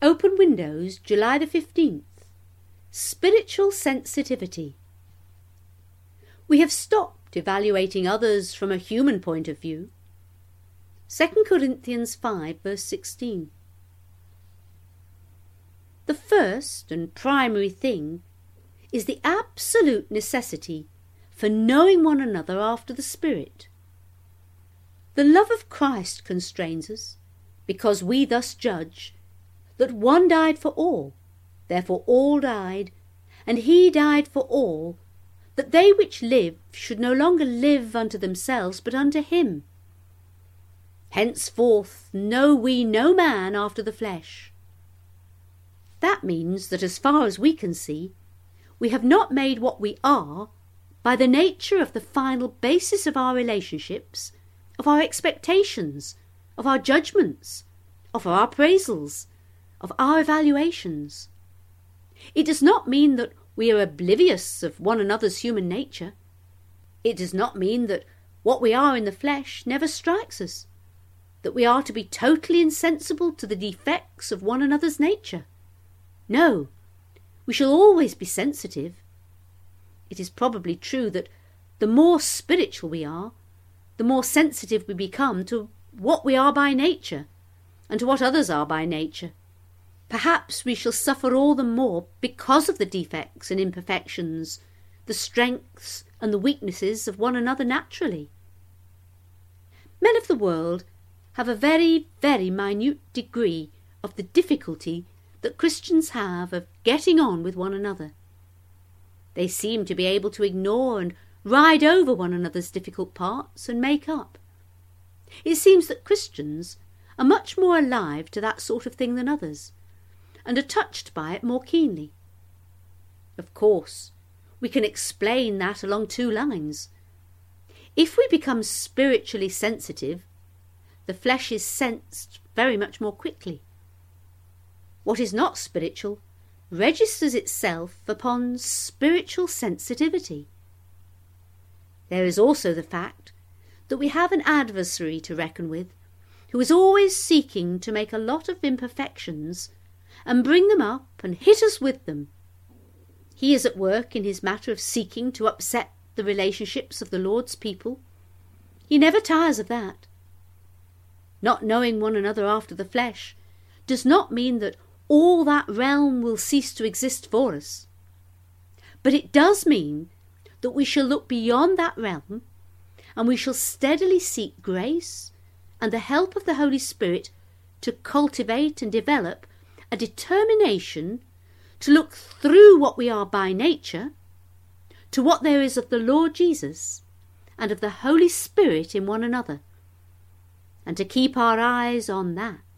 Open Windows, July the 15th. Spiritual sensitivity. We have stopped evaluating others from a human point of view. 2 Corinthians 5 verse 16. The first and primary thing is the absolute necessity for knowing one another after the Spirit. The love of Christ constrains us, because we thus judge, that one died for all, therefore all died, and he died for all, that they which live should no longer live unto themselves, but unto him. Henceforth know we no man after the flesh. That means that as far as we can see, we have not made what we are by the nature of the final basis of our relationships, of our expectations, of our judgments, of our appraisals, of our evaluations. It does not mean that we are oblivious of one another's human nature. It does not mean that what we are in the flesh never strikes us, that we are to be totally insensible to the defects of one another's nature. No, we shall always be sensitive. It is probably true that the more spiritual we are, the more sensitive we become to what we are by nature, and to what others are by nature. Perhaps we shall suffer all the more because of the defects and imperfections, the strengths and the weaknesses of one another naturally. Men of the world have a very, very minute degree of the difficulty that Christians have of getting on with one another. They seem to be able to ignore and ride over one another's difficult parts and make up. It seems that Christians are much more alive to that sort of thing than others, and are touched by it more keenly. Of course, we can explain that along two lines. If we become spiritually sensitive, the flesh is sensed very much more quickly. What is not spiritual registers itself upon spiritual sensitivity. There is also the fact that we have an adversary to reckon with, who is always seeking to make a lot of imperfections and bring them up and hit us with them. He is at work in his matter of seeking to upset the relationships of the Lord's people. He never tires of that. Not knowing one another after the flesh does not mean that all that realm will cease to exist for us. But it does mean that we shall look beyond that realm, and we shall steadily seek grace and the help of the Holy Spirit to cultivate and develop a determination to look through what we are by nature to what there is of the Lord Jesus and of the Holy Spirit in one another, and to keep our eyes on that.